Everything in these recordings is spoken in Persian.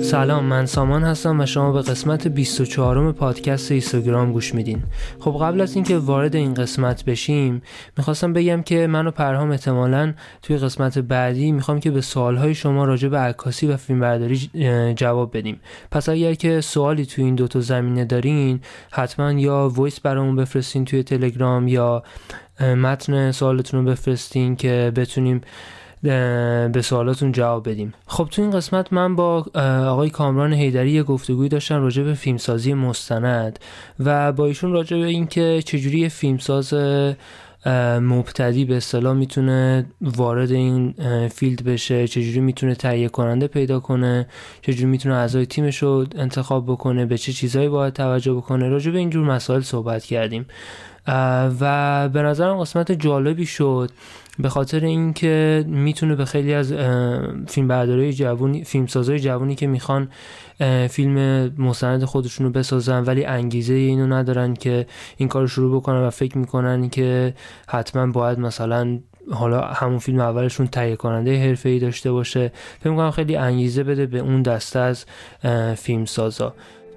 سلام، من سامان هستم و شما به قسمت 24م پادکست اینستاگرام گوش میدین. خب قبل از اینکه وارد این قسمت بشیم میخواستم بگم که من و پرهام احتمالاً توی قسمت بعدی میخوام که به سوالهای شما راجع به عکاسی و فیلمبرداری جواب بدیم. پس اگر که سوالی توی این دوتا زمینه دارین حتما یا وایس برامون بفرستین توی تلگرام یا متن سوالتون رو بفرستین که بتونیم به سوالاتون جواب بدیم. خب تو این قسمت من با آقای کامران حیدری یه گفتگوی داشتم راجع به فیلمسازی مستند و با ایشون راجع به این که چجوری فیلمساز مبتدی به اصطلاح میتونه وارد این فیلد بشه، چجوری میتونه تهیه کننده پیدا کنه، چجوری میتونه اعضای تیمش رو انتخاب بکنه، به چه چیزایی باید توجه بکنه. راجع به اینجور مسائل صحبت کردیم و به نظرم قسمت جالبی شد به خاطر اینکه میتونه به خیلی از فیلمبردارای جوونی، فیلمسازای جوونی که میخوان فیلم مستند خودشون رو بسازن ولی انگیزه اینو ندارن که این کارو شروع بکنن و فکر میکنن که حتما باید مثلا حالا همون فیلم اولشون تهیه کننده حرفه‌ای داشته باشه، فکر میکنم خیلی انگیزه بده به اون دسته از فیلمسازا.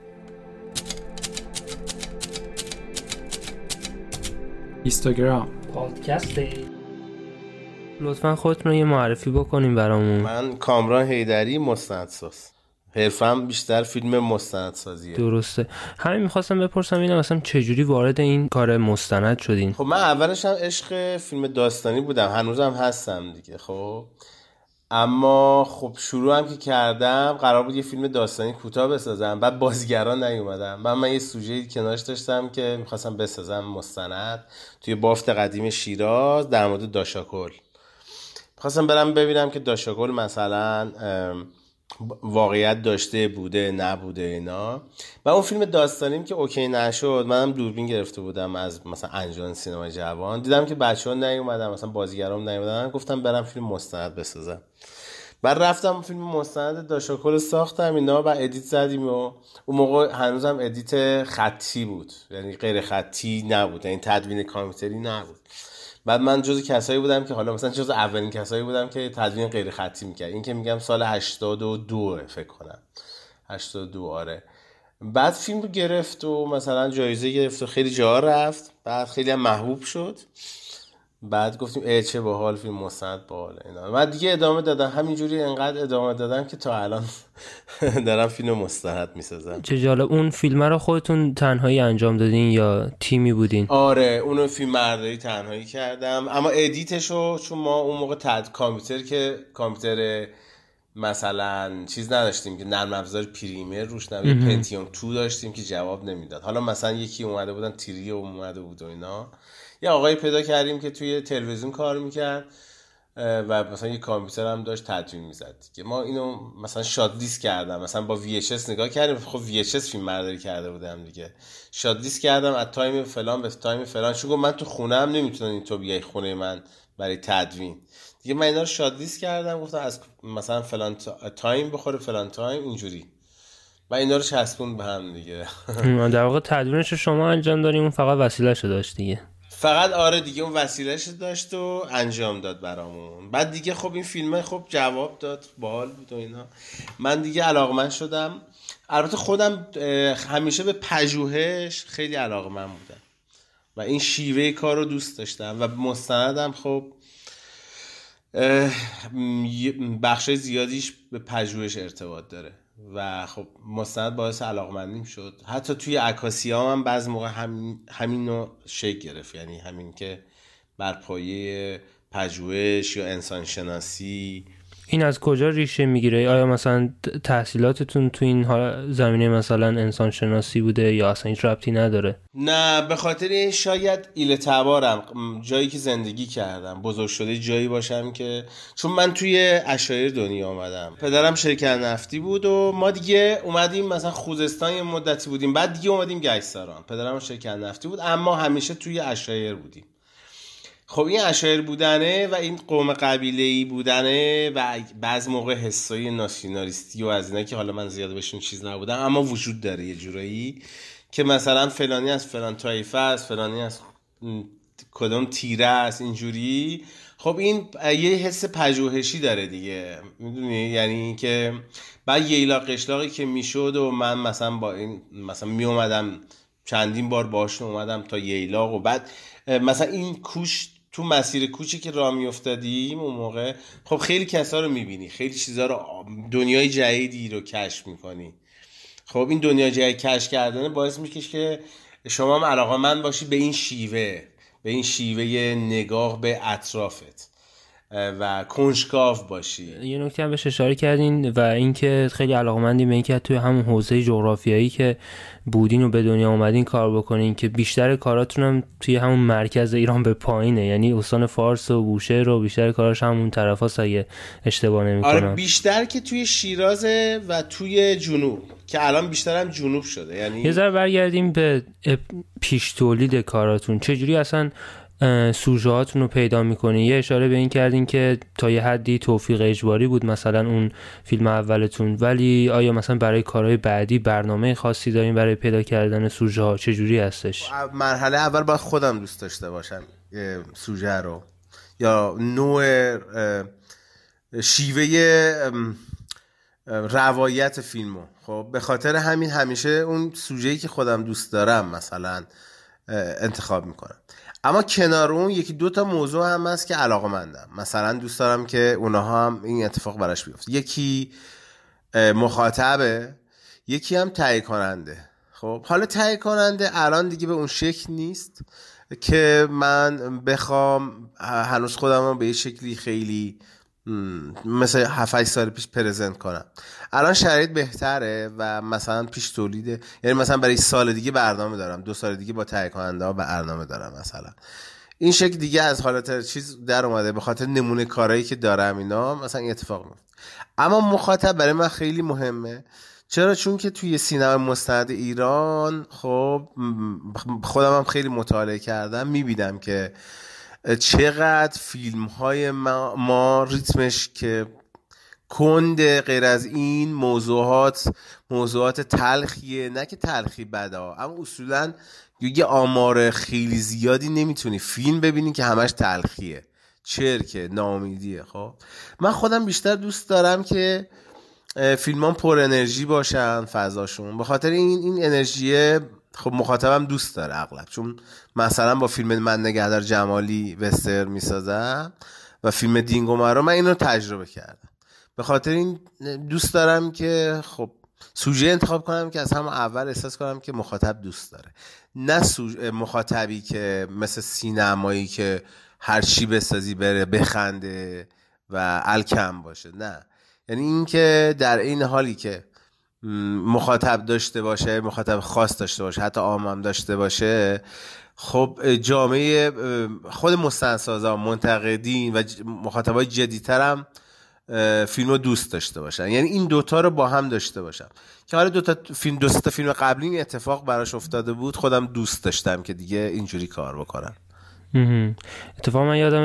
اینستاگرام پادکست لطفاً خودتون رو یه معرفی بکنیم برامون. من کامران حیدری، مستندساز. حرفم بیشتر فیلم مستندسازیه. درسته. همین می‌خواستم بپرسم اینا مثلا چجوری وارد این کار مستند شدین؟ خب من اولش هم عشق فیلم داستانی بودم، هنوزم هستم دیگه. خب اما خب شروع هم که کردم قرار بود یه فیلم داستانی کوتاه بسازم، بعد بازیگران نیومدن. من یه سوژه کنارش داشتم که می‌خواستم بسازم مستند توی بافت قدیم شیراز در مورد داشاکل. خواستم برم ببینم که داشاکل مثلا واقعیت داشته بوده نبوده اینا. و اون فیلم داستانیم که اوکی نشد، منم دوربین گرفته بودم از مثلا انجمن سینمای جوان، دیدم که بچه‌ها نیومدن، مثلا بازیگرام نیومدن، گفتم برم فیلم مستند بسازم. بعد رفتم فیلم مستند داشاکل ساختم اینا و ادیت زدیم و اون موقع هنوزم ادیت خطی بود، یعنی غیر خطی نبود، یعنی تدوین کامپیوتری نبود. بعد من جز کسایی بودم که حالا مثلا جز اولین کسایی بودم که تدوین غیر خطی میکرد. این که میگم سال 82 فکر کنم 82. آره. بعد فیلم رو گرفت و مثلا جایزه گرفت و خیلی جا رفت، بعد خیلی هم محبوب شد. بعد گفتیم چه باحال، فیلم مستند باحال اینا. بعد دیگه ادامه دادم، همینجوری انقدر ادامه دادم که تا الان دارم فیلم مستند میسازم. چه جالب. اون فیلم رو خودتون تنهایی انجام دادین یا تیمی بودین؟ آره اونو فیلم برداری تنهایی کردم، اما ادیتشو چون ما اون موقع کامپیوتر مثلا چیز نداشتیم که نرم افزار پریمیر روش نبود، پنتیوم 2 داشتیم که جواب نمیداد. حالا مثلا یکی اومده بودن تریو اومده بود و اینا. یه آقایی پیدا کردیم که توی تلویزیون کار میکرد و مثلا یه کامپیوتر هم داشت تدوین میزد که ما اینو مثلا شات لیست کردم، مثلا با VHS نگاه کردیم. خب VHS فیلم برداری کرده بودم دیگه، شات لیست کردم از تایم فلان به تایم فلان. چون من تو خونه هم نمیتونم تو بیای خونه من برای تدوین دیگه. من اینا رو شات لیست کردم، گفتم از مثلا فلان تایم بخوره فلان تایم اینجوری، و اینا رو چسبون به هم دیگه. در واقع تدوینش شما انجام دادیم، اون فقط وسیله‌شو داشت دیگه. فقط آره دیگه اون وسیلهش داشت و انجام داد برامون. بعد دیگه خب این فیلمه خب جواب داد، باحال بود و اینا. من دیگه علاقمند شدم. البته خودم همیشه به پژوهش خیلی علاقمند بودم و این شیوه کار رو دوست داشتم و مستندم خب بخشای زیادیش به پژوهش ارتباط داره و خب مستند باعث علاقمندیم شد. حتی توی عکاسی‌ها هم بعضی موقع همین نوع شکل گرفت، یعنی همین که بر پایه پژوهش یا انسان شناسی. این از کجا ریشه میگیره؟ آیا مثلا تحصیلاتتون تو این زمینه مثلا انسان شناسی بوده یا اصلا هیچ ربطی نداره؟ نه، به خاطر شاید ایله تبارم، جایی که زندگی کردم، بزرگ شده جایی باشم که چون من توی عشایر دنیا آمدم. پدرم شرکت نفتی بود و ما دیگه اومدیم مثلا خوزستان یه مدتی بودیم، بعد دیگه اومدیم گشتاران. پدرم شرکت نفتی بود اما همیشه توی عشایر بودیم. خب این عشایر بودنه و این قوم قبیله‌ای بودنه و بعض موقع حسای ناسیونالیستی و از اینا که حالا من زیاد بهشون چیز نبودم اما وجود داره یه جورایی، که مثلا فلانی از فلان طایفه است، فلانی از کدوم تیره است اینجوری. خب این یه حس پژوهشی داره دیگه، میدونی، یعنی اینکه بعد ییلا قشلاقی که میشد و من مثلا با این مثلا میومدم چندین بار باهاشون اومدم تا ییلاق و بعد مثلا این کوش تو مسیر کوچی که راه میافتادیم اون موقع، خب خیلی کسا رو میبینی، خیلی چیزا رو، دنیای جدیدی رو کشف میکنی. خب این دنیای جدید کشف کردن باعث میشه که شما هم علاقه‌مند باشی به این شیوه، به این شیوه نگاه به اطرافت و کنجکاو باشی. یه نکته هم بهش اشاره کردین و اینکه خیلی علاقه‌مندی به اینکه توی همون حوزه جغرافیایی که بودین و به دنیا اومدین کار بکنین، که بیشتر کاراتون هم توی همون مرکز ایران به پایینه، یعنی استان فارس و بوشهر رو بیشتر کاراش همون طرفاست اگه اشتباه نمی‌کنم. آره بیشتر که توی شیرازه و توی جنوب، که الان بیشتر هم جنوب شده. یعنی یه ذره برگردیم به پیش تولید کاراتون، چجوری اصلا سوژه هاتون رو پیدا میکنین؟ یه اشاره به این کردین که تا یه حدی توفیق اجباری بود مثلا اون فیلم اولتون، ولی آیا مثلا برای کارهای بعدی برنامه خاصی دارین برای پیدا کردن سوژه ها؟ چجوری هستش؟ مرحله اول باید خودم دوست داشته باشم سوژه رو، یا نوع شیوه روایت فیلمو. خب به خاطر همین همیشه اون سوژه‌ای که خودم دوست دارم مثلا انتخاب میکنم. اما کنار اون یکی دو تا موضوع هم هست که علاقه‌مندم، مثلا دوست دارم که اونها هم این اتفاق براش بیفته. یکی مخاطبه، یکی هم تهیه کننده. خب حالا تهیه کننده الان دیگه به اون شکل نیست که من بخوام هنوز خودم رو به یه شکلی خیلی مثلا 7-8 سال پیش پرزنت کنم. الان شرایط بهتره و مثلا پیش تولیده، یعنی مثلا برای سال دیگه برنامه دارم، 2 سال دیگه با تهیه کننده ها برنامه دارم مثلا. این شکل دیگه از حالت چیز در اومده به خاطر نمونه کارهایی که دارم اینا، مثلا این اتفاق میفته. اما مخاطب برای من خیلی مهمه. چرا؟ چون که توی سینما مستند ایران خب خودم هم خیلی مطالعه کردم، میبینم که چقدر فیلم های ما ریتمش که کنده، غیر از این موضوعات تلخیه. نه که تلخی بده، اما اصولا یه آمار خیلی زیادی نمیتونی فیلم ببینی که همش تلخیه، چرکه، ناامیدیه. خب من خودم بیشتر دوست دارم که فیلمان پر انرژی باشن فضاشون، به خاطر این انرژیه خب مخاطبم دوست داره اغلب. چون مثلا با فیلم من نگهدار جمالی وستر میسازم و فیلم دینگو مرا، من اینو تجربه کردم. به خاطر این دوست دارم که خب سوژه انتخاب کنم که از همون اول احساس کنم که مخاطب دوست داره، نه مخاطبی که مثل سینمایی که هر چی بسازی بره بخنده و الکم باشه. نه، یعنی این که در این حالی که مخاطب داشته باشه، مخاطب خاص داشته باشه، حتی عامم داشته باشه، خب جامعه خود مستندسازا، منتقدین و مخاطبای جدیدتر هم فیلمو دوست داشته باشن. یعنی این دوتا رو با هم داشته باشم که حالا دو تا فیلم قبلی این اتفاق براش افتاده بود، خودم دوست داشتم که دیگه اینجوری کار بکنم. اتفاقا من یادم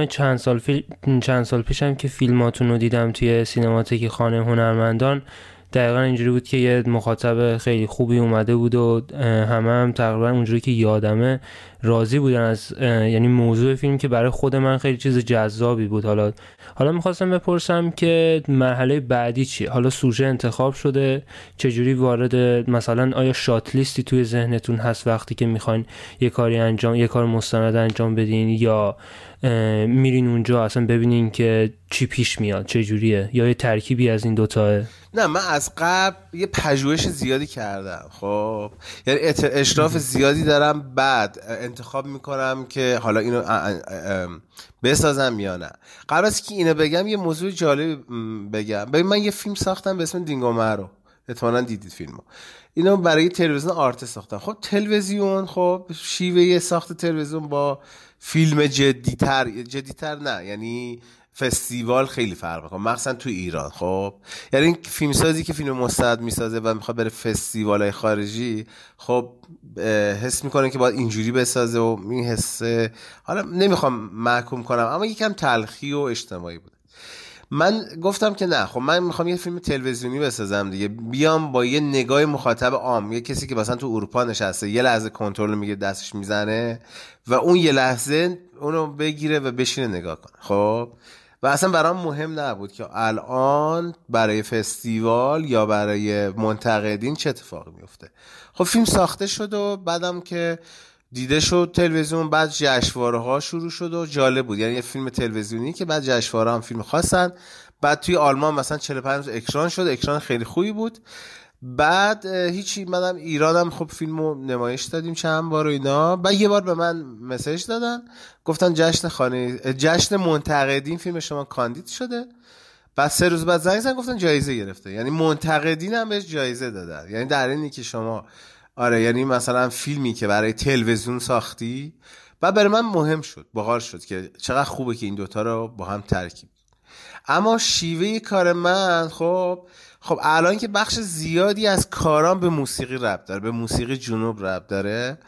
چند سال پیشم که فیلماتون رو دیدم توی سینماتک خانه هنرمندان، دقیقا اینجوری بود که یه مخاطب خیلی خوبی اومده بود و هم تقریبا اونجوری که یادمه راضی بودن از یعنی موضوع فیلم، که برای خود من خیلی چیز جذابی بود. حالا میخواستم بپرسم که مرحله بعدی چی؟ حالا سوژه انتخاب شده، چجوری وارد مثلا آیا شات لیستی توی ذهنتون هست وقتی که میخواین یه کار مستند انجام بدین، یا میرین اونجا اصلا ببینین که چی پیش میاد چجوریه، یا یه ترکیبی از این دوتاه؟ نه، من از قبل یه پژوهش زیادی کردم. خب یعنی اشراف زیادی دارم، بعد انتخاب میکنم که حالا اینو بسازم یا نه. قبل از که اینو بگم یه موضوع جالب بگم. ببین من یه فیلم ساختم به اسم دینگو مرا، احتمالاً دیدید فیلمو. اینو برای تلویزیون آرت ساختم. خب تلویزیون، خب شیوه ساخت تلویزیون با فیلم جدیتر نه، یعنی فستیوال خیلی فرق میکنه، مخصوصا تو ایران. خب یعنی فیلمسازی که فیلم مستند میسازه و میخواد بره فستیوالای خارجی، خب حس میکنه که باید اینجوری بسازه و این حس، حالا نمیخوام محکوم کنم، اما یکم تلخی و اجتماعی بوده. من گفتم که نه، خب من میخوام یه فیلم تلویزیونی بسازم دیگه، بیام با یه نگاه مخاطب عام، یه کسی که مثلا تو اروپا نشسته یه لحظه کنترل میگیره دستش میزنه و اون یه لحظه اونو بگیره و بشینه نگاه کنه. خب و اصلا برام مهم نبود که الان برای فستیوال یا برای منتقدین چه اتفاقی میفته. خب فیلم ساخته شد و بعدم که دیده شد تلویزیون، بعد جشنواره ها شروع شد و جالب بود. یعنی یه فیلم تلویزیونی که بعد جشنواره هم فیلم خواستن، بعد توی آلمان مثلا 45 اکران شد، اکران خیلی خوبی بود. بعد هیچی، منم ایرانم خب فیلمو نمایش دادیم چند بار و اینا. بعد یه بار به من مسیج دادن گفتن جشن منتقدین فیلم شما کاندید شده. بعد 3 روز بعد زنگ زدن گفتن جایزه گرفته. یعنی منتقدین هم بهش جایزه دادن. یعنی در اینی که شما آره، یعنی مثلا فیلمی که برای تلویزیون ساختی و برای من مهم شد، باحال شد که چقدر خوبه که این دوتا رو با هم ترکیب. اما شیوه کار من خب الان که بخش زیادی از کارام به موسیقی ربط داره، به موسیقی جنوب ربط داره،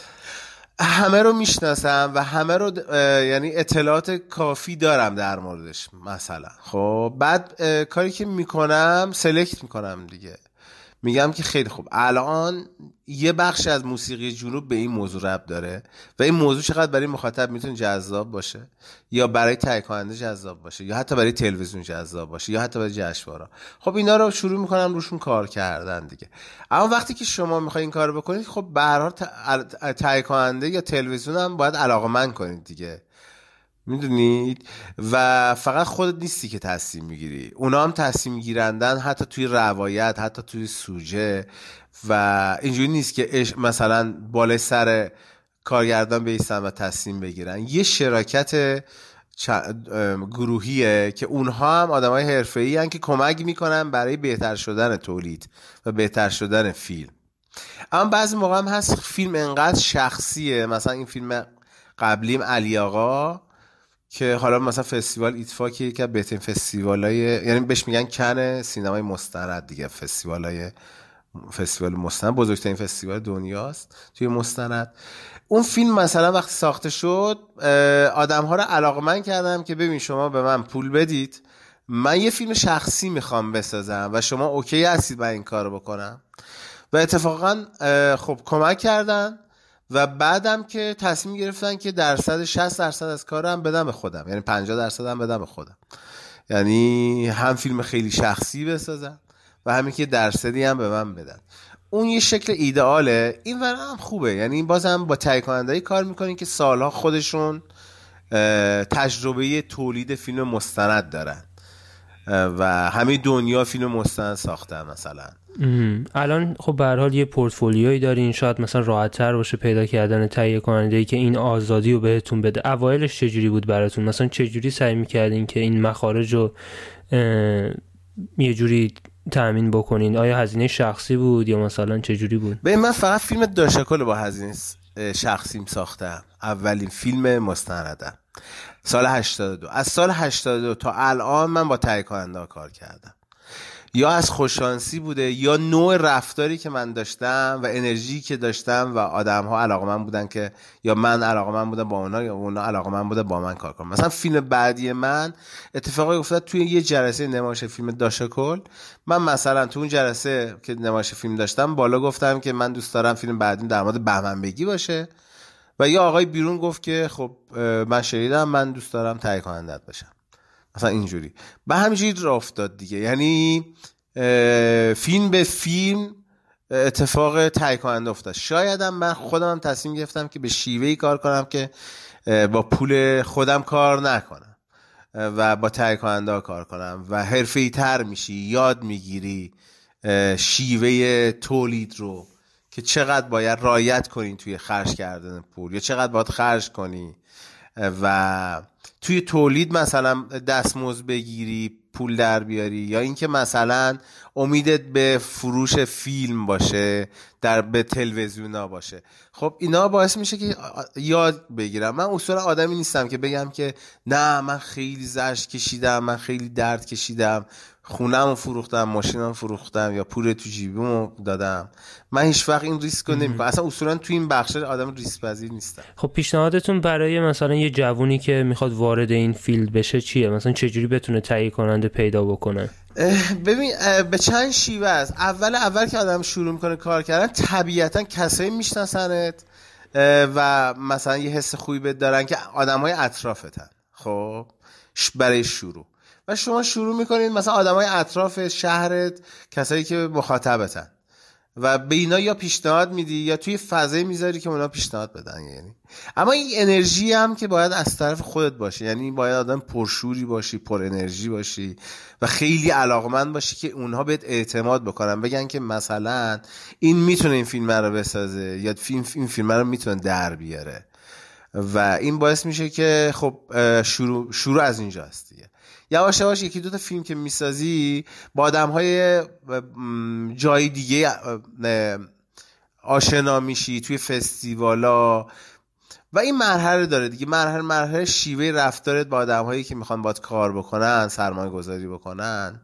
همه رو میشناسم و همه رو یعنی اطلاعات کافی دارم در موردش مثلا. خب بعد کاری که میکنم سلکت میکنم دیگه، میگم که خیلی خوب الان یه بخش از موسیقی جنوب به این موضوع ربط داره و این موضوع چقدر برای مخاطب میتونه جذاب باشه، یا برای تهیه کننده جذاب باشه، یا حتی برای تلویزیون جذاب باشه، یا حتی برای جشنواره. خب اینا رو شروع میکنم روشون کار کردن دیگه. اما وقتی که شما میخواید این کارو بکنید، خب به هر حال تهیه کننده یا تلویزیون هم باید علاقه‌مند کنید دیگه، میدونید. و فقط خودت نیستی که تصمیم میگیری، اونا هم تصمیم گیرندن، حتی توی روایت، حتی توی سوژه. و اینجوری نیست که مثلا بالای سر کارگردان بیستن و تصمیم بگیرن. یه شراکت گروهیه که اونها هم آدمای حرفه‌ای هستن که کمک میکنن برای بهتر شدن تولید و بهتر شدن فیلم. اما بعضی موقع هم هست فیلم انقدر شخصیه، مثلا این فیلم قبلیم علی آقا که حالا مثلا فستیوال ایتفاق که بهترین فستیوالای، یعنی بهش میگن کن سینمای مستند دیگه، فستیوال مستند بزرگترین فستیوال دنیاست توی مستند. اون فیلم مثلا وقتی ساخته شد آدم‌ها رو علاقه‌مند کردم که ببین شما به من پول بدید، من یه فیلم شخصی میخوام بسازم و شما اوکی هستید من این کارو بکنم. و اتفاقا خب کمک کردن و بعدم که تصمیم گرفتن که 60% از کارم بدم به خودم، یعنی 50% هم بدم به خودم، یعنی هم فیلم خیلی شخصی بسازم و همین که درصدی هم به من بدن. اون یه شکل ایدئاله. این ور هم خوبه، یعنی بازم با تهیه کننده‌ای کار میکنین که سالها خودشون تجربه تولید فیلم مستند دارن و همه دنیا فیلم مستند ساختن مثلا. الان خب به هر حال یه پورتفولیویی دارین، شاید مثلا راحت‌تر باشه پیدا کردن تهیه کننده‌ای که این آزادی رو بهتون بده. اوایلش چجوری بود براتون؟ مثلا چجوری سعی می‌کردین که این مخارج رو یه جوری تأمین بکنین؟ آیا هزینه شخصی بود یا مثلا چجوری بود؟ به من فقط فیلم داشکل با هزینه شخصیم ساختم، اولین فیلم مستندم سال 82. از سال 82 تا الان من با تهیه کننده کار کردم، یا از خوششانسی بوده یا نوع رفتاری که من داشتم و انرژی که داشتم و آدم‌ها علاقه‌مند بودن که یا من علاقه‌مند بودم با اونا یا اونا علاقه‌مند بودن با من کار کنم. مثلا فیلم بعدی من اتفاقی افتاد توی یه جلسه نمایش فیلم داشکل. من مثلا تو اون جلسه که نمایش فیلم داشتم بالا گفتم که من دوست دارم فیلم بعدیم در مورد بهمن بگی باشه و یه آقای بیرون گفت که خب من شنیدم، من دوست دارم تهیه کنندت باشم. مثلا اینجوری به همینجوری راه افتاد دیگه. یعنی فیلم به فیلم اتفاق تهیه کننده افتاد. شایدم من خودم هم تصمیم گرفتم که به شیوهی کار کنم که با پول خودم کار نکنم و با تهیه کننده کار کنم و حرفه‌ای تر میشی، یاد میگیری شیوه تولید رو که چقدر باید رعایت کنی توی خرج کردن پول یا چقدر باید خرج کنی و توی تولید مثلا دستمزد بگیری پول در بیاری، یا اینکه مثلا امیدت به فروش فیلم باشه به تلویزیونا باشه. خب اینا باعث میشه که یاد بگیرم. من اصولا آدمی نیستم که بگم که نه من خیلی زجر کشیدم، من خیلی درد کشیدم خونه‌مو فروختم، ماشینمو فروختم یا پول تو جیبمو دادم. من هیچ وقت این ریسکو نمیکنم. اصلا اصولا تو این بخش آدم ریسک پذیر نیستم. خب پیشنهادتون برای مثلا یه جوونی که میخواد وارد این فیلد بشه چیه؟ مثلا چجوری بتونه تهیه کننده پیدا بکنه؟ ببین به چند شیوه است. اول که آدم شروع میکنه کار کردن، طبیعتا کسایی میشناسنت و مثلا یه حس خوبی بهت دارن که آدمای اطرافتن. خب برای شروع و شما شروع میکنید مثلا آدمای اطراف شهرت، کسایی که مخاطبتن و به اینا یا پیشنهاد میدی یا توی فضایی میذاری که اونا پیشنهاد بدن. یعنی اما این انرژی هم که باید از طرف خودت باشه، یعنی باید آدم پرشوری باشی، پر انرژی باشی و خیلی علاقمند باشی که اونها بهت اعتماد بکنن، بگن که مثلا این میتونه این فیلم رو بسازه یا این فیلم رو میتونه در بیاره و این باعث میشه که خب شروع از اینجاست دیگه. یواش یواش یکی دو تا فیلم که میسازی با آدم‌های جای دیگه آشنا میشی، توی فستیوالا و این مرحله داره دیگه. مرحله شیوه رفتارت با آدم‌هایی که میخوان باهات کار بکنن، سرمایه گذاری بکنن.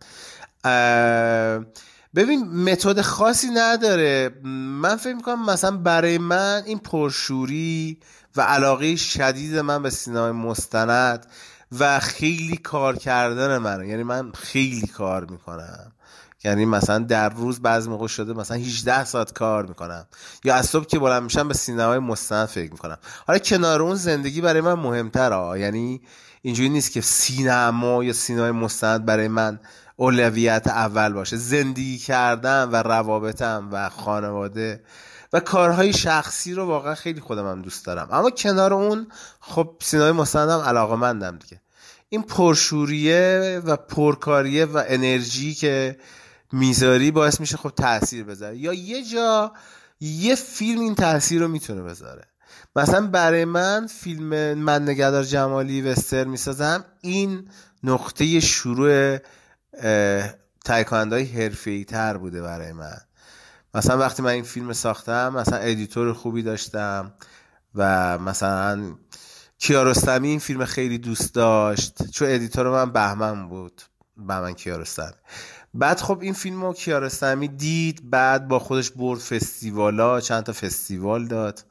ببین متد خاصی نداره. من فکر میکنم مثلا برای من این پرشوری و علاقه شدید من به سینمای مستند و خیلی کار کردن منه، یعنی من خیلی کار میکنم، یعنی مثلا در روز بعضی موقع شده مثلا 18 ساعت کار میکنم یا از صبح که بلند میشم به سینمای مستند فکر میکنم. حالا کنار اون زندگی برای من مهمتره، یعنی اینجوری نیست که سینما یا سینمای مستند برای من اولویت اول باشه. زندگی کردن و روابطم و خانواده و کارهای شخصی رو واقعا خیلی خودم هم دوست دارم، اما کنار اون خب سینمای مستندم علاقه‌مندم دیگه. این پرشوریه و پرکاریه و انرژی که میذاری باعث میشه خب تأثیر بذاره، یا یه جا یه فیلم این تأثیر رو میتونه بذاره. مثلا برای من فیلم من نگهدار جمالی وستر میسازم، این نقطه شروع تهیه کننده‌های حرفه‌ای تر بوده برای من. مثلا وقتی من این فیلم ساختم مثلا ادیتور خوبی داشتم و مثلا کیارستمی این فیلم خیلی دوست داشت، چون ادیتور من بهمن بود، بهمن کیارستمی. بعد خب این فیلمو کیارستمی دید، بعد با خودش برد فستیوالا، چند تا فستیوال داد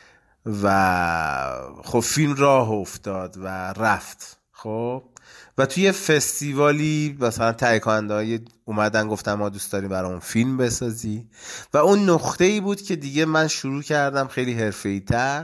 و خب فیلم راه افتاد و رفت. خب و توی فستیوالی مثلا تهیه کننده‌ها اومدن گفتن ما دوست داریم برامون فیلم بسازی و اون نقطه‌ای بود که دیگه من شروع کردم خیلی حرفه‌ای‌تر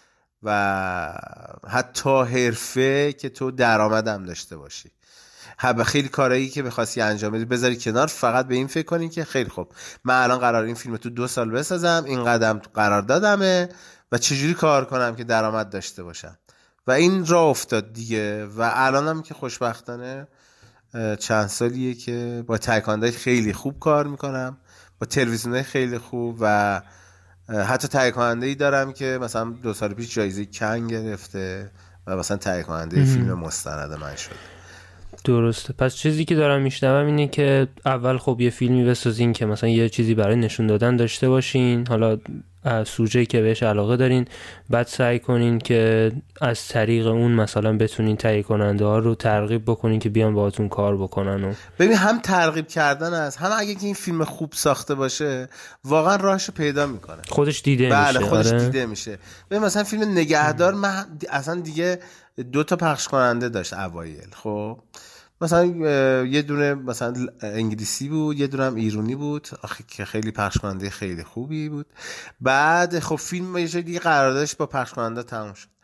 و حتی حرفه که تو درآمدم داشته باشی. خیلی کارهایی که بخواستی انجام بدی بذاری کنار، فقط به این فکر کنی که خیلی خوب من الان قرار این فیلم تو 2 سال بسازم، این قدم قرار دادمه و چجوری کار کنم که درآمد داشته باشم و این راه افتاد دیگه. و الانم که خوشبختانه چند سالیه که با تهیه کننده‌های خیلی خوب کار میکنم، با تلویزیون‌های خیلی خوب و حتی تهیه کننده‌ای دارم که مثلا 2 سال پیش جایزه کن گرفته و مثلا تهیه کننده فیلم مستند من شده. درسته. پس چیزی که دارم میشنوم اینه که اول خب یه فیلمی بسازین که مثلا یه چیزی برای نشون دادن داشته باشین، حالا سوژه‌ای که بهش علاقه دارین، بعد سعی کنین که از طریق اون مثلا بتونین تهیه کننده ها رو ترغیب بکنین که بیان باهاتون کار بکنن. و ببین هم ترغیب کردن است، هم اگه که این فیلم خوب ساخته باشه واقعا راهشو پیدا میکنه، خودش دیده میشه. بله خودش دیده میشه. ببین مثلا فیلم نگهدار من اصلا دیگه 2 تا پخش کننده داشت اوایل. خب مثلا یه دونه مثلا انگلیسی بود، یه دونه هم ایرانی بود که خیلی پخش کننده خیلی خوبی بود. بعد خب فیلم یه جای دیگه قراردادش با پخش کننده تموم شد.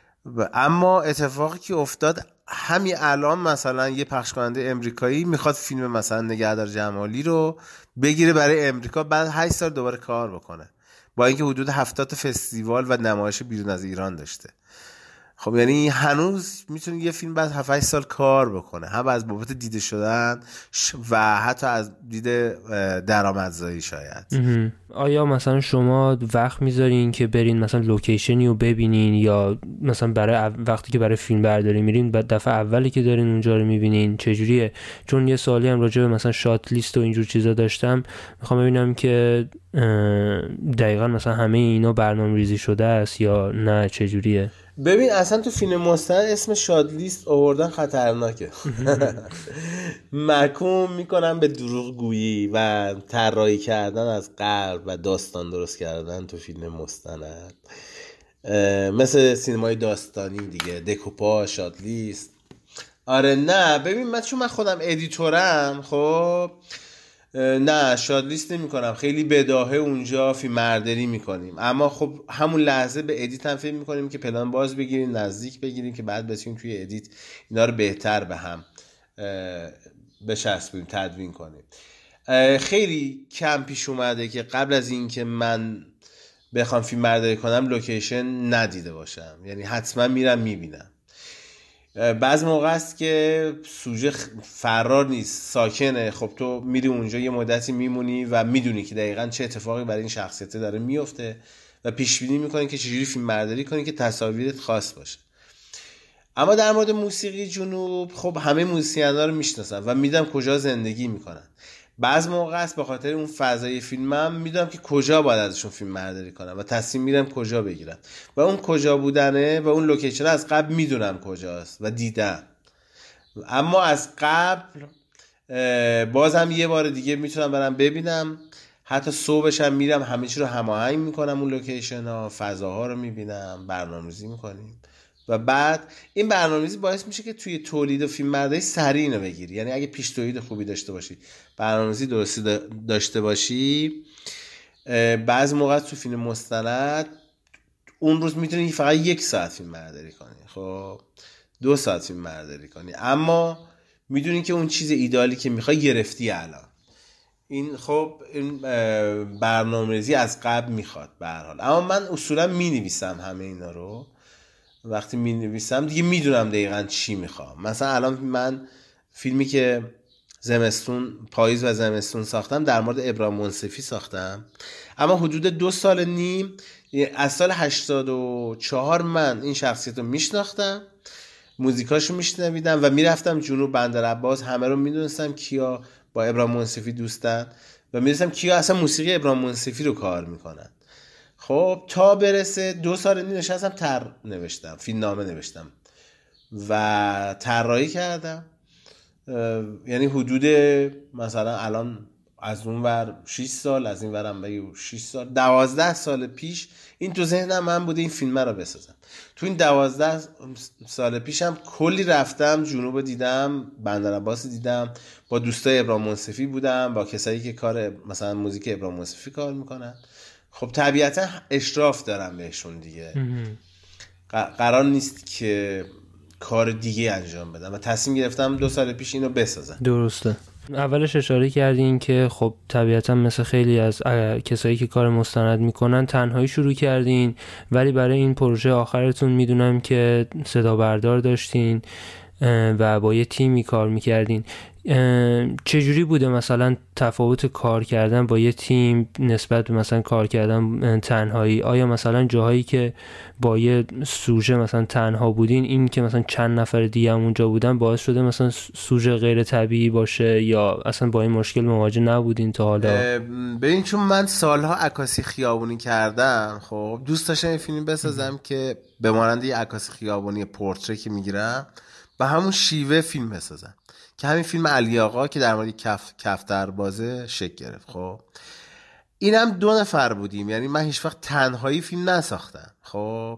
اما اتفاقی که افتاد همین الان مثلا یه پخش کننده امریکایی میخواد فیلم مثلا نگهدار جمالی رو بگیره برای امریکا، بعد 8 سال دوباره کار بکنه، با اینکه حدود 70 فستیوال و نمایش بیرون از ایران داشته. خب یعنی هنوز میتونه یه فیلم بعد 7-8 سال کار بکنه، هم از بابت دیده شدن و حتی از دید درآمدزایی شاید. آیا مثلا شما وقت میذارین که برین مثلا لوکیشنی رو ببینین، یا مثلا برای وقتی که برای فیلم برداری میرین بعد دفعه اولی که دارین اونجا رو میبینین چجوریه؟ چون یه سوالی هم راجع به مثلا شات لیست و اینجور چیزا داشتم، میخوام ببینم که دقیقاً مثلا همه اینا برنامه‌ریزی شده است یا نه چجوریه. ببین اصلا تو فیلم مستند اسم شادلیست آوردن خطرناکه. محکوم میکنن به دروغ گویی و طراحی کردن از قلب و داستان درست کردن تو فیلم مستند، مثل سینمای داستانی دیگه، دکوپا، شادلیست. آره نه ببین من چون من خودم ادیتورم، خب نه شادلیست نمی کنم، خیلی بداهه اونجا فیلم برداری میکنیم، اما خب همون لحظه به ادیت هم فکر میکنیم که پلان باز بگیریم، نزدیک بگیریم که بعد بتونیم توی ادیت اینا رو بهتر به هم بچسبیم، تدوین کنیم. خیلی کم پیش اومده که قبل از این که من بخوام فیلم برداری کنم لوکیشن ندیده باشم، یعنی حتما میرم میبینم. بعض موقع است که سوژه فرار نیست، ساکنه، خب تو میری اونجا یه مدتی میمونی و میدونی که دقیقاً چه اتفاقی برای این شخصیت داره میفته و پیش بینی میکنی که چجوری فیلم برداری کنی که تصاویرت خاص باشه. اما در مورد موسیقی جنوب، خب همه موسیقی‌ها رو میشناسن و میدونم کجا زندگی میکنن. بعض موقع است به خاطر اون فضای فیلمم میدونم که کجا باید ازشون فیلم برداری کنم و تصمیم میرم کجا بگیرم و اون کجا بودنه و اون لوکیشن از قبل میدونم کجاست و دیدم. اما از قبل بازم یه بار دیگه میتونم برم ببینم، حتی صبحش هم میرم همه چی رو هماهنگ میکنم، اون لوکیشن ها، فضاها رو میبینم، برنامه‌ریزی میکنیم و بعد این برنامه‌ریزی باعث میشه که توی تولید و فیلم برداری سریع اینو بگیری. یعنی اگه پیش تولید خوبی داشته باشی، برنامه‌ریزی درستی داشته باشی، بعضی موقع تو فیلم مستند اون روز میتونی فقط 1 ساعت فیلم برداری کنی، خب 2 ساعت فیلم برداری کنی، اما میدونی که اون چیز ایدالی که میخوای گرفتی الان. این خب این برنامه‌ریزی از قبل میخواد به هر حال. اما من اصولا مینویسم همه اینا رو، وقتی مینویسم دیگه میدونم دقیقاً چی میخوام. مثلا الان من فیلمی که زمستون، پاییز و زمستون ساختم در مورد ابراهیم منصفی ساختم، اما حدود 2 سال نیم از سال 84 من این شخصیت رو میشناختم، موزیکاشو میشنویدم و میرفتم جنوب بندرعباس، همه رو میدونستم کیا با ابراهیم منصفی دوستن و میدونستم کیا اصلا موسیقی ابراهیم منصفی رو کار میکنن. خب تا برسه 2 سال نشستم نوشتم، فیلم نامه نوشتم و طراحی کردم. یعنی حدود مثلا الان از اون ور 6 سال، از این ورم بگو 6 سال، 12 سال پیش این تو ذهنم من بوده این فیلم رو بسازم. تو این 12 سال پیشم کلی رفتم جنوب دیدم، بندرعباس دیدم، با دوستای ابراهیم منصفی بودم، با کسایی که کار مثلا موزیک ابراهیم منصفی کار میکنن. خب طبیعتا اشراف دارم بهشون دیگه، قرار نیست که کار دیگه انجام بدم و تصمیم گرفتم 2 سال پیش اینو بسازم. درسته. اولش اشاره کردین که خب طبیعتا مثل خیلی از کسایی که کار مستند میکنن تنهایی شروع کردین، ولی برای این پروژه آخرتون میدونم که صدا بردار داشتین و با یه تیمی کار میکردین. چجوری بوده مثلا تفاوت کار کردن با یه تیم نسبت به مثلا کار کردن تنهایی؟ آیا مثلا جاهایی که با یه سوژه مثلا تنها بودین، این که مثلا چند نفر دیگه هم اونجا بودن باعث شده مثلا سوژه غیر طبیعی باشه، یا اصلا با این مشکل مواجه نبودین تا حالا؟ ببین چون من سالها عکاسی خیابونی کردم، خب دوست داشتم این فیلم بسازم که به مانند یه عکاسی خیابونی پورتری که میگیرم به همون شیوه فیلم بسازم، که همین فیلم علی آقا که در مورد کفتر بازه شکل گرفت. خب اینم 2 نفر بودیم، یعنی من هیچ وقت تنهایی فیلم نساختم. خب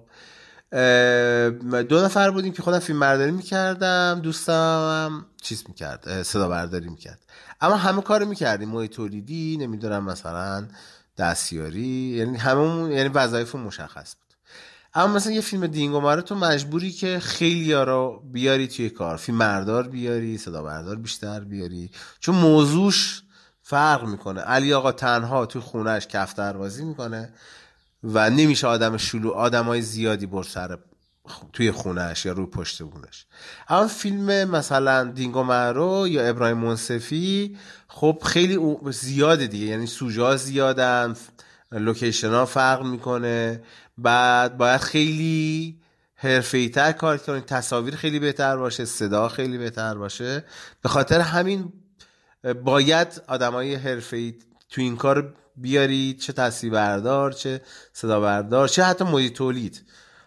2 نفر بودیم که خودم فیلم برداری میکردم، دوستم چیز میکرد، صدا برداری میکرد، اما همه کارو میکردیم، محیط تولیدی، نمیدونم مثلا دستیاری، یعنی هممون یعنی وظایفمون مشخص بود. اما مثلا یه فیلم دینگو ماره تو مجبوری که خیلی ها رو بیاری توی کار، فیلم بردار بیاری، صدا بردار بیشتر بیاری، چون موضوعش فرق میکنه. علی آقا تنها توی خونهش کفتر بازی میکنه و نمیشه آدم شلوغ، آدمای زیادی بر سر توی خونهش یا روی پشت بونش. اما فیلم مثلا دینگو مارو یا ابراهیم منصفی خب خیلی زیاده دیگه، یعنی سوژه ها زیادن، لوکیشن ها فرق میکنه، بعد باید خیلی حرفه‌ای‌تر کار کنید، تصاویر خیلی بهتر باشه، صدا خیلی بهتر باشه. به خاطر همین باید آدمای حرفه‌ای تو این کار بیارید، چه تصویربردار، چه صدا بردار، چه حتی مدیر تولید.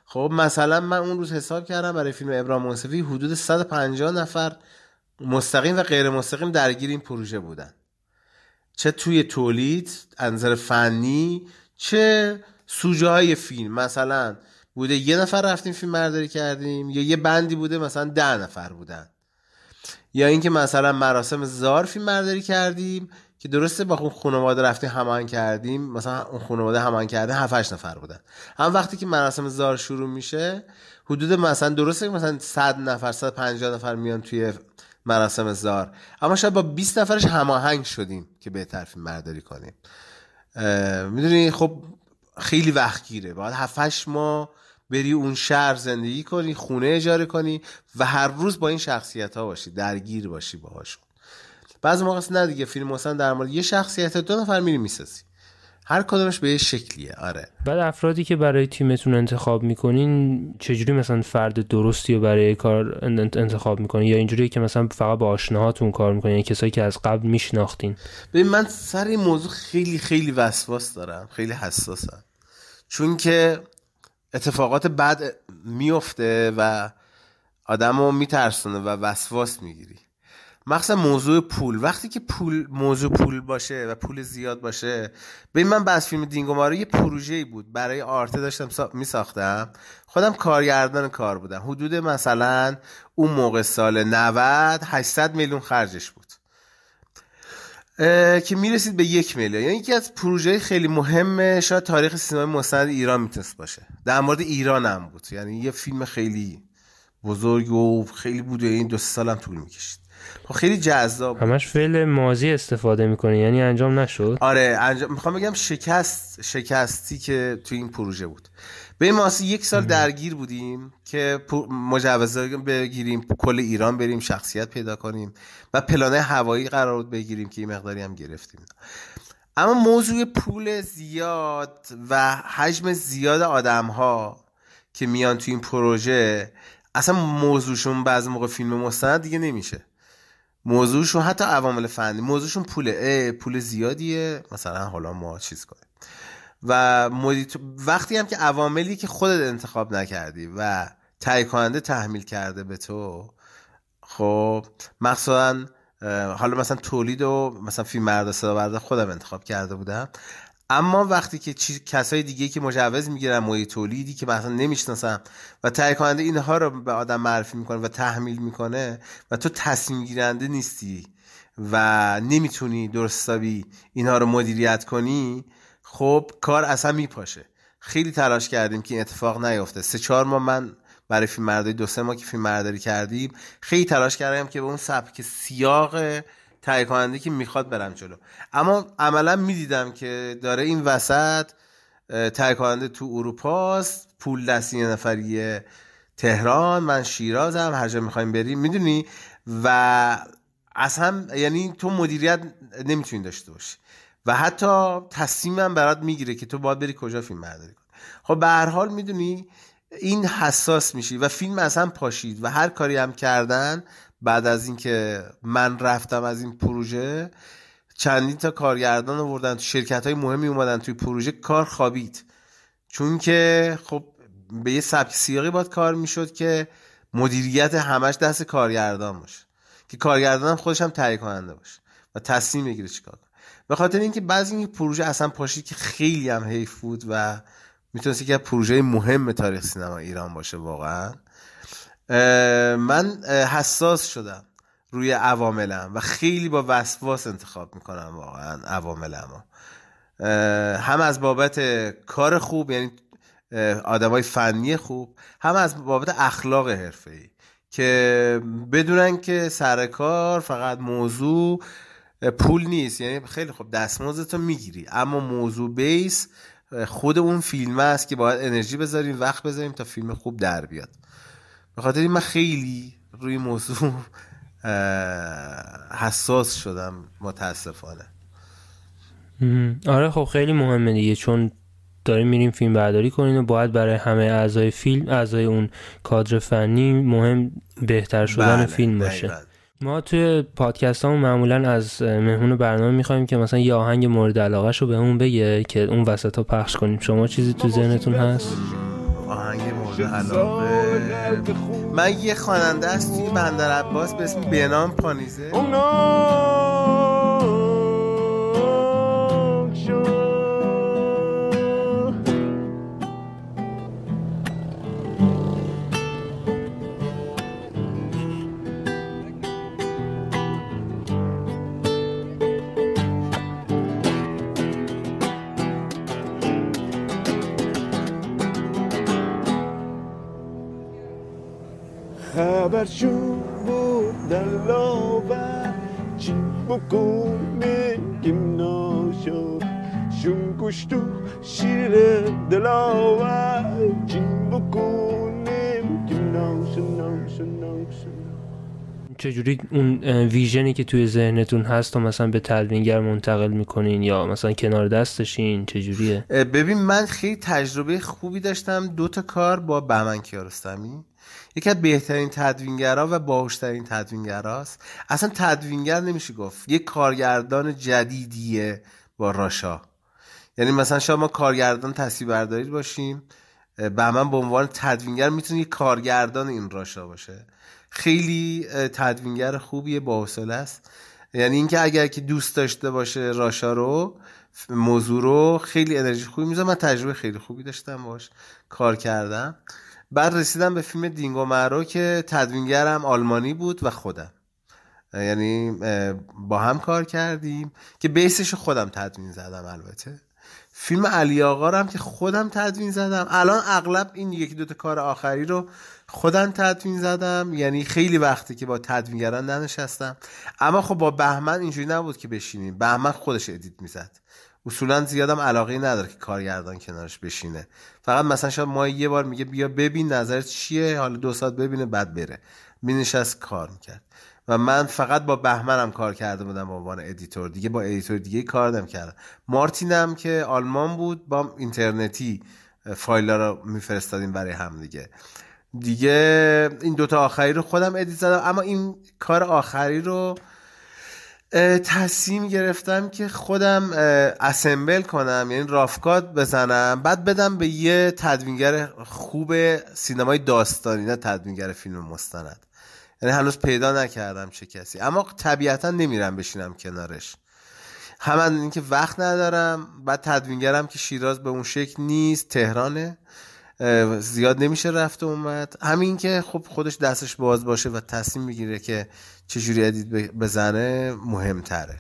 خب مثلا من اون روز حساب کردم برای فیلم ابراهیم منصفی حدود 150 نفر مستقیم و غیر مستقیم درگیر این پروژه بودن، چه توی تولید انظر فنی چه سوژه های فیلم. مثلا بوده 1 نفر رفتیم فیلم برداری کردیم، یا یه بندی بوده مثلا 10 نفر بودن، یا اینکه مثلا مراسم زار فیلم برداری کردیم که درسته با اون خانواده رفتیم هماهنگ کردیم، مثلا اون خانواده هماهنگ کرده 7-8 نفر بودن. هم وقتی که مراسم زار شروع میشه حدود مثلا درسته مثلا 100 نفر 150 نفر میان توی مراسم زار، اما شاید با 20 نفرش هماهنگ شدیم که بهتر فیلم برداری کنیم. میدونی خب خیلی وقت گیره، باید 7-8 ماه بری اون شهر زندگی کنی، خونه اجاره کنی و هر روز با این شخصیت ها باشی، درگیر باشی باهاشون. بعضی موقع نه دیگه فیلم مثلا در مورد یه شخصیت 2 نفر میری میسازی، هر کدومش به یه شکلیه. آره. بعد افرادی که برای تیمتون انتخاب میکنین چجوری مثلا فرد درستی رو برای کار انتخاب میکنین، یا اینجوریه که مثلا فقط با آشناهاتون کار میکنین، یعنی کسایی که از قبل میشناختین؟ ببین من سر این موضوع خیلی وسواس دارم، خیلی حساسم، چون که اتفاقات بد میفته و آدمو میترسونه و وسواس میگیری. مخصوصا موضوع پول، وقتی که موضوع پول باشه و پول زیاد باشه. ببین من بعد فیلم دینگو مارو یه پروژه‌ای بود برای آرته داشتم میساختم، خودم کارگردان کار بودم، حدود مثلا اون موقع سال 90 800 میلیون خرجش بود که میرسید به 1 میلیون. یعنی یکی از پروژه خیلی مهمه شاید تاریخ سینمای مستند ایران میتونست باشه، در مورد ایران هم بود، یعنی یه فیلم خیلی بزرگ و خیلی بود و این 2 سال هم طول میکشید، خیلی جذاب بود. همش فعل ماضی استفاده میکنه، یعنی انجام نشد. آره میخوام بگم شکستی که تو این پروژه بود. به ما 1 سال درگیر بودیم که مجوز بگیریم، کل ایران بریم، شخصیت پیدا کنیم و پلانه هوایی قرار بود بگیریم که این مقداری هم گرفتیم. اما موضوع پول زیاد و حجم زیاد آدم‌ها که میان تو این پروژه، اصلا موضوعشون بعضی موقع فیلم مستند دیگه نمیشه. موضوعشون حتی عوامل فنی، موضوعشون پوله، پول زیادیه، مثلا حالا ما چیز کنیم. و وقتی هم که عواملی که خودت انتخاب نکردی و تهیه کننده تحمیل کرده به تو، خب مثلا حالا مثلا تولید و مثلا فیلم برداری صدا خودم انتخاب کرده بودم، اما وقتی که کسای دیگه که مجوز میگیرن موی تولیدی که مثلا نمیشناسم و تهیه کننده اینها رو به آدم معرفی میکنه و تحمیل میکنه و تو تصمیم گیرنده نیستی و نمیتونی درستابی اینها رو مدیریت کنی، خب کار اصلا میپاشه. خیلی تلاش کردیم که این اتفاق نیفته. 3-4 ماه من برای فیلم برداری 2-3 ماه که فیلم برداری کردیم خیلی تلاش کردم که به اون سبک سیاق تهیه کننده که میخواد برم جلو، اما عملا میدیدم که داره این وسط تهیه کننده تو اروپاست، پول دستی 1 نفریه تهران، من شیرازم، هر جا میخوایم بریم، میدونی، و اصلا یعنی تو مدیریت نمیتونی داشته باشی و حتی تصمیمم برات میگیره که تو باید بری کجا فیلم برداری کنی. خب به هر حال میدونی این حساس میشی و فیلم اصلا پاشید و هر کاری هم کردن بعد از اینکه من رفتم از این پروژه چندین تا کارگردان آوردن، شرکت‌های مهمی اومدن توی پروژه، کار خوابید، چون که خب به یه سبک سیاقی باید کار میشد که مدیریت همش دست کارگردان باشه، که کارگردان خودش هم تهیه کننده باشه و تصمیم بگیره چیکار کنه. به خاطر اینکه بعضی این پروژه اصلا پاشید که خیلی هم حیف بود و میتونست که پروژه مهم تاریخ سینما ایران باشه. واقعا من حساس شدم روی عواملم و خیلی با وسواس انتخاب میکنم واقعا عواملم، هم از بابت کار خوب، یعنی آدمای فنی خوب، هم از بابت اخلاق حرفه‌ای، که بدونن که سر کار فقط موضوع پول نیست. یعنی خیلی خوب دستمزدتو میگیری، اما موضوع بیس خود اون فیلم است که باید انرژی بذاریم، وقت بذاریم تا فیلم خوب در بیاد. به خاطر این من خیلی روی موضوع حساس شدم متاسفانه. آره خب خیلی مهمه دیگه، چون داریم میریم فیلم برداری کنیم و باید برای همه اعضای فیلم، اعضای اون کادر فنی مهم بهتر شدن فیلم باشه. ما توی پادکست همون معمولا از مهمون برنامه میخوایم که مثلا یه آهنگ مورد علاقه شو به اون بگه که اون وسط ها پخش کنیم. شما چیزی تو ذهنتون هست؟ آهنگ مورد علاقه. من یه خواننده است توی بندر عباس به اسم بنام پانیزه. خبرشون بود دلاور چی بکنیم کم ناشد شون کشتو شیر دلاور چی بکنیم کم ناشد. چجوری اون ویژنی که توی ذهنتون هست و مثلا به تدوینگر منتقل میکنین یا مثلا کنار دستشین؟ چجوریه؟ ببین من خیلی تجربه خوبی داشتم 2 کار با بهمن کیارستمی. یکی از بهترین تدوینگرها و باهوشترین تدوینگراست. اصلا تدوینگر نمیشه گفت، یک کارگردان جدیدیه با راشا. یعنی مثلا شما کارگردان تصویربرداری باشیم، بهمن به عنوان تدوینگر میتونه یک کارگردان این راشا باشه. خیلی تدوینگر خوبیه، باحوصله است. یعنی اینکه اگر که دوست داشته باشه راشا رو، موضوع رو، خیلی انرژی خوبی میذاره. من تجربه خیلی خوبی داشتم باش کار کردم. بعد رسیدم به فیلم دینگو معرو که تدوینگرم آلمانی بود و خودم، یعنی با هم کار کردیم که بیسش خودم تدوین زدم. البته فیلم علی آقا هم که خودم تدوین زدم. الان اغلب این 1-2 کار آخری رو خودم تدوین زدم، یعنی خیلی وقته که با تدوینگران ننشستم. اما خب با بهمن اینجوری نبود که بشینیم، بهمن خودش ادیت میزد. اصولا زیادم علاقه نداره که کارگردان کنارش بشینه. فقط مثلا شاید ما یه بار میگه بیا ببین نظرت چیه، حالا 2 ساعت ببینه بعد بره. مینشست کار میکرد و من فقط با بهمنم کار کرده بودم به عنوان ادیتور، دیگه با ادیتور دیگه کار نمی‌کردم. مارتینم که آلمان بود با اینترنتی فایل‌ها رو میفرستادیم برای هم دیگه این 2 آخری رو خودم ادیت زدم. اما این کار آخری رو تصمیم گرفتم که خودم اسمبل کنم، یعنی رافکات بزنم، بعد بدم به یه تدوینگر خوب سینمای داستانی، نه تدوینگر فیلم مستند. یعنی هنوز پیدا نکردم چه کسی، اما طبیعتا نمیرم بشینم کنارش. همین اینکه وقت ندارم. بعد تدوینگرم که شیراز به اون شکل نیست، تهرانه، زیاد نمیشه رفت و اومد. همین که خب خودش دستش باز باشه و تصمیم میگیره که چجوری ادیت بزنه مهمتره.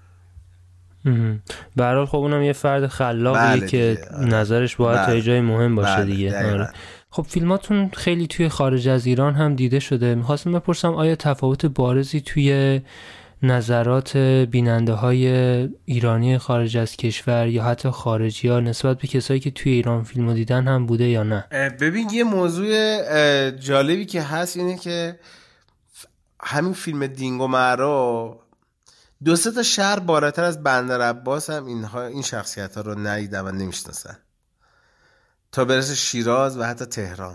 به هر حال خب اونم یه فرد خلاقیه که نظرش باید تا جای مهم باشه دیگه. خب فیلماتون خیلی توی خارج از ایران هم دیده شده. میخواستم بپرسم آیا تفاوت بارزی توی نظرات بیننده های ایرانی خارج از کشور یا حتی خارجی ها نسبت به کسایی که توی ایران فیلمو دیدن هم بوده یا نه؟ ببین یه موضوع جالبی که هست اینه که همین فیلم دینگو معرو 2-3 تا شهر بالاتر از بندر عباس هم این شخصیت ها رو ندیدن و نمیشناسن تا برسه شیراز و حتی تهران.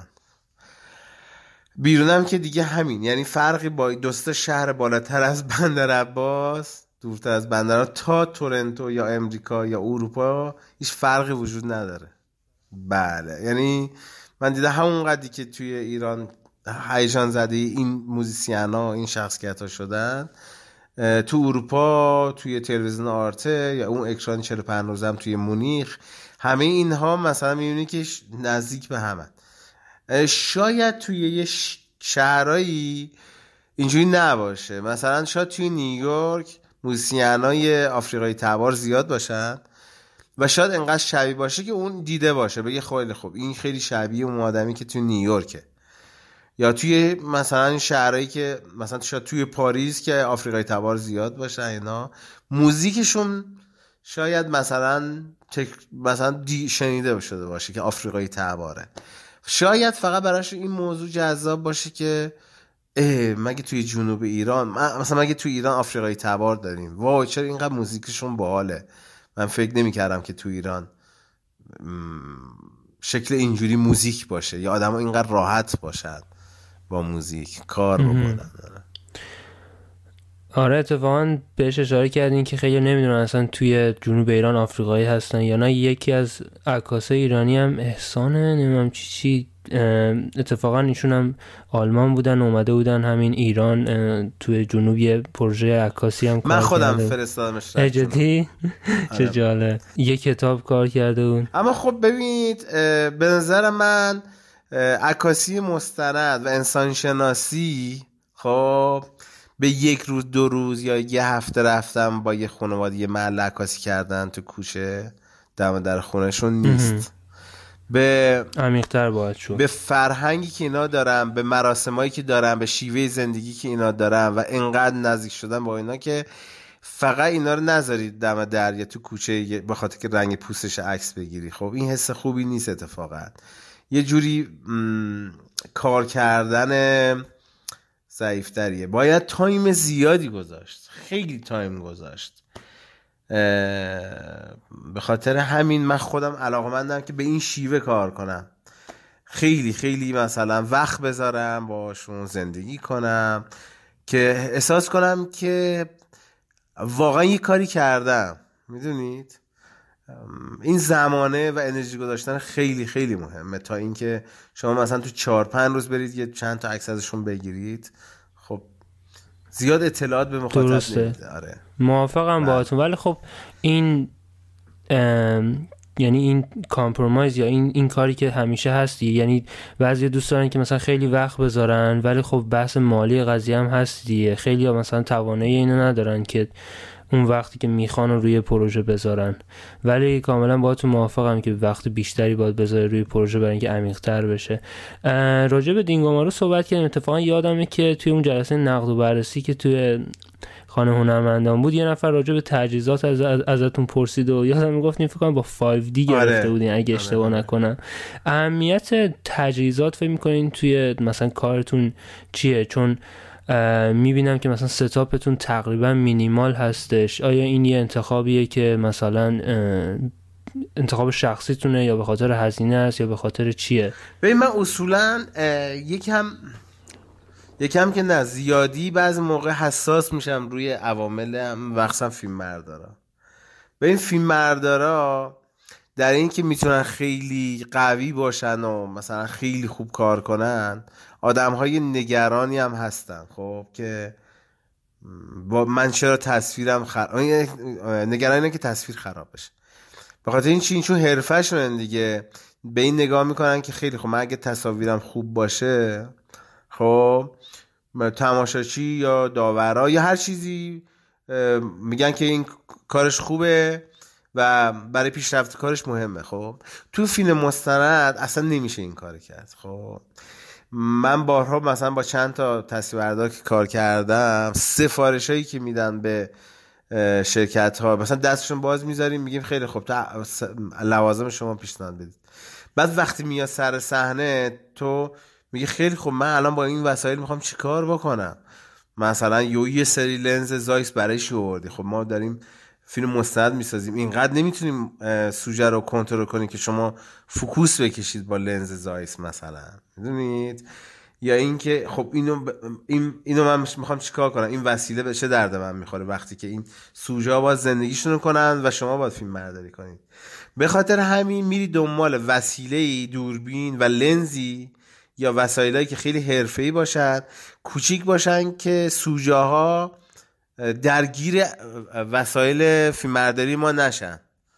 بیرونم که دیگه همین، یعنی فرقی با 2 تا شهر بالاتر از بندر عباس، دورتر از بندر تا تورنتو یا امریکا یا اروپا هیچ فرقی وجود نداره. بله، یعنی من دیدم همون قدری که توی ایران هیجان زده این موزیسینا این شخصیت‌ها شدن، تو اروپا توی تلویزیون آرته یا اون اکران 45 روزم توی مونیخ، همه اینها مثلا میبینی که نزدیک به همن. شاید توی یه شهرهایی اینجوری نباشه، مثلا شاید توی نیویورک موزیسینای آفریقایی تبار زیاد باشن و شاید انقدر شبیه باشه که اون دیده باشه بگه خیلی خوب این خیلی شبیه اون آدمی که توی نیویورکه. یا توی مثلا شهرهایی که مثلا شاید توی پاریس که آفریقایی تبار زیاد باشه، اینا موزیکشون شاید مثلا شنیده شده باشه که آفریقایی تباره. شاید فقط براش این موضوع جذاب باشه که مگه توی جنوب ایران مثلا مگه توی ایران آفریقایی تبار داریم، وای چرا اینقدر موزیکشون باحاله. من فکر نمی کردم که توی ایران شکل اینجوری موزیک باشه یا آدم ها اینقدر راحت باشن با موزیک کار بکنن. آره اتفاقا بهش اشاره کردین که خیلی نمیدونن اصلا توی جنوب ایران آفریقایی هستن یا نه. یکی از عکاسای ایرانی هم احسانه نمیدونم چی اتفاقا ایشون هم آلمان بودن، اومده بودن همین ایران توی جنوبی پروژه عکاسی هم کار من خودم کرده. فرستادمش. جدی؟ چه جالب. یه کتاب کار کرده بود. اما خب ببینید به نظر من عکاسی مستند و انسان شناسی خب به یک روز 2 روز یا یه هفته رفتم با یه خانواده یه محل عکاسی کردن تو کوچه دم در خونهشون نیست. به عمیق‌تر باید شد. به فرهنگی که اینا دارن، به مراسمایی که دارن، به شیوه زندگی که اینا دارن و انقدر نزدیک شدن با اینا که فقط اینا رو نذارید دم در یا تو کوچه به خاطر که رنگ پوستش عکس بگیری. خب این حس خوبی نیست اتفاقا. یه جوری کار کردن ضعیف‌تریه. باید تایم زیادی گذاشت، خیلی تایم گذاشت. به خاطر همین من خودم علاقه‌مندم که به این شیوه کار کنم، خیلی خیلی مثلا وقت بذارم باشون، زندگی کنم که احساس کنم که واقعا یه کاری کردم. میدونید این زمانه و انرژی گذاشتن خیلی خیلی مهمه تا اینکه شما مثلا تو 4-5 روز برید یه چند تا عکس ازشون بگیرید. خب زیاد اطلاعات به مخاطب نمیده. آره موافقم باهاتون، ولی خب این یعنی این کامپرومایز یا این کاری که همیشه هستی، یعنی بعضی دوست دارن که مثلا خیلی وقت بذارن ولی خب بحث مالی قضیه هم هست دیگه. خیلی ها مثلا توانایی اینو ندارن که اون وقتی که میخوان رو روی پروژه بذارن، ولی کاملا باهاتون موافقم که وقت بیشتری باید بذاره روی پروژه برای اینکه عمیق‌تر بشه. راجع به دینگومارو صحبت کردیم. اتفاقا یادمه که توی اون جلسه نقد و بررسی که توی خانه هنرمندان بود یه نفر راجع به تجهیزات ازتون پرسید و یادم میگفتین فکر کنم با 5D گرفته بودین اگه اشتباه نکنم. اهمیت تجهیزات فکر می‌کنین توی مثلا کارتون چیه؟ چون میبینم که مثلا ستاپتون تقریبا مینیمال هستش. آیا این یه انتخابیه که مثلا انتخاب شخصیتونه یا به خاطر هزینه است یا به خاطر چیه؟ ببین من اصولا یکم که نه زیادی بعضی موقع حساس میشم روی عوامل وقتا فیلم بردارا. ببین فیلم بردارا در این که میتونن خیلی قوی باشن و مثلا خیلی خوب کار کنن، آدم‌های نگرانی هم هستن. خب که با من چرا تصویرم نگرانی که تصویر خراب بشه. به خاطر این چون حرفه‌شون دیگه به این نگاه میکنن که خیلی خب من اگه تصاویرم خوب باشه خب تماشاچی یا داورا یا هر چیزی میگن که این کارش خوبه و برای پیشرفت کارش مهمه. خب تو فیلم مستند اصلا نمیشه این کار کرد. خب من بارها مثلا با چند تا تصویربردار که کار کردم، سفارشایی که میدن به شرکت ها مثلا دستشون باز میذاریم میگیم خیلی خوب لوازم شما پیشنهاد بدید. بعد وقتی میاد سر صحنه تو میگه خیلی خوب من الان با این وسایل میخوام چیکار بکنم. مثلا یه سری لنز زایس برای شوردی. خب ما داریم فیلم مستند میسازیم، اینقدر نمیتونیم سوژه رو کنترل کنیم که شما فوکوس بکشید با لنز زایس مثلا. میدونید یا اینکه خب اینو من میخوام چیکار کنم، این وسیله به چه درد من میخوره وقتی که این سوژه ها باید زندگیشون رو کنن و شما باید فیلم برداری کنید. به خاطر همین میری دنبال وسیله دوربین و لنزی یا وسایلایی که خیلی حرفه‌ای باشن، کوچیک باشن که سوژه ها درگیر وسایل فیلمبرداری ما نشن.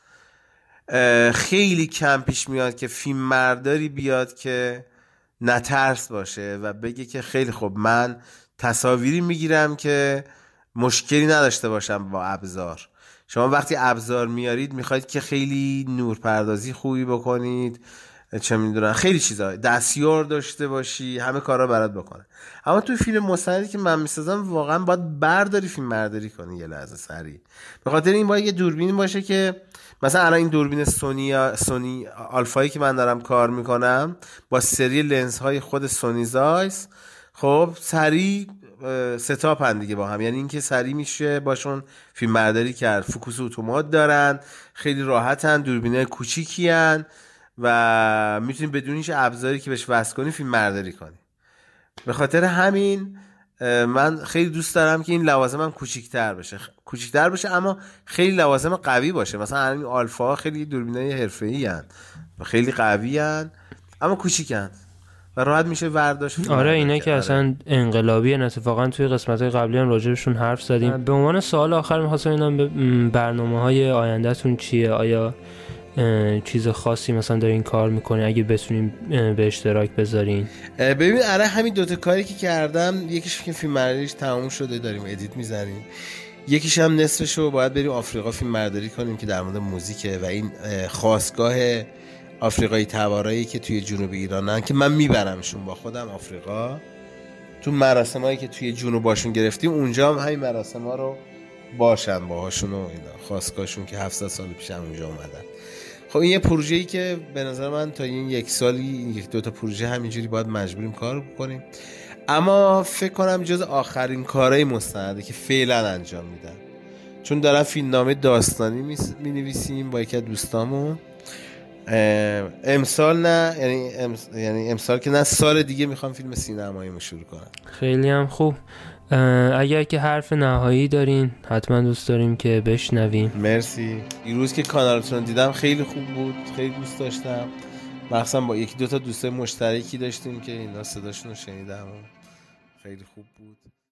خیلی کم پیش میاد که فیلمبرداری بیاد که نترس باشه و بگه که خیلی خوب من تصاویری میگیرم که مشکلی نداشته باشم با ابزار. شما وقتی ابزار میارید میخواید که خیلی نورپردازی خوبی بکنید، چه میدونم خیلی چیزا، دستیار داشته باشی، همه کارا برات بکنه. اما تو فیلم مستندی که من میسازم واقعا باید برداری فیلم برداری کنی یه لحظه سریع. به خاطر این باید یه دوربین باشه که مثلا الان این دوربین سونی آلفایی که من دارم کار میکنم با سری لنزهای خود سونی زایس، خب سریع ستاپن دیگه با هم، یعنی اینکه سریع میشه باشون فیلم برداری کرد. فوکوس اتومات دارن، خیلی راحتن، دوربینای کوچیکی ان و میتونی بدون هیچ ابزاری که بهش وصل کنی فیلم برداری کنی. به خاطر همین من خیلی دوست دارم که این لوازمم کوچیک‌تر بشه اما خیلی لوازم قوی باشه. مثلا این آلفا خیلی دوربینای حرفه‌ای ان و خیلی قوی ان اما کوچیکن. و راحت میشه ورداشت. آره اینا که اصلا انقلابی ان. اتفاقا توی قسمت‌های قبلی هم راجعشون حرف زدیم. به عنوان سوال آخر می‌خواستم اینم برنامه‌های آینده‌تون چیه؟ آیا چیز خاصی مثلا دارین کار میکنی؟ اگه بتونیم به اشتراک بذارین. ببین آره همین دوتا کاری که کردم، یکیش که فیلم برداریش تموم شده داریم ادیت میزنیم، یکیش هم نصفشو باید بریم آفریقا فیلم برداری کنیم که در مورد موزیکه و این خاستگاه آفریقایی تبارایی که توی جنوب ایرانن که من میبرمشون با خودم آفریقا، تو مراسمایی که توی جنوب باشون گرفتیم اونجا هم همین مراسما رو باشن باهاشون و اینا، خاستگاهشون که 700 سال پیش هم اونجا اومدن. خب این یه پروژه‌ای که به نظر من تا این یک سالی یک دو تا پروژه همینجوری باید مجبوریم کار بکنیم، اما فکر کنم جز آخرین کارهای مستنده که فعلا انجام میدم، چون دارم فیلمنامه داستانی می‌نویسیم با یکی از دوستامون. امسال نه، یعنی امسال که نه، سال دیگه میخوام فیلم سینماییمو شروع کنم. خیلی هم خوب. اگر که حرف نهایی دارین حتما دوست داریم که بشنویم. مرسی. دیروز که کانالتون دیدم خیلی خوب بود، خیلی دوست داشتم، مخصوصا با یکی دو تا دوست مشترکی داشتیم که اینا صداشون رو شنیدم، خیلی خوب بود.